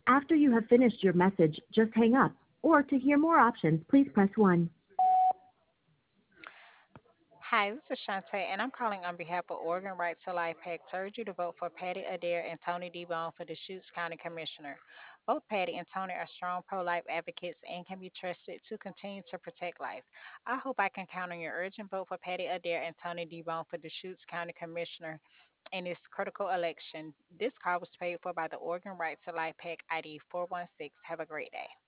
After you have finished your message, just hang up. Or to hear more options, please press 1. Hi, this is Shantae, and I'm calling on behalf of Oregon Right to Life PAC to urge you to vote for Patty Adair and Tony DeBone for the Deschutes County Commissioner. Both Patty and Tony are strong pro life advocates and can be trusted to continue to protect life. I hope I can count on your urgent vote for Patty Adair and Tony DeBone for the Deschutes County Commissioner in this critical election. This call was paid for by the Oregon Right to Life PAC ID 416. Have a great day.